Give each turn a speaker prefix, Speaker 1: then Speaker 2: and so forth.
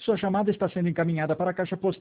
Speaker 1: Sua chamada está sendo encaminhada para a caixa postal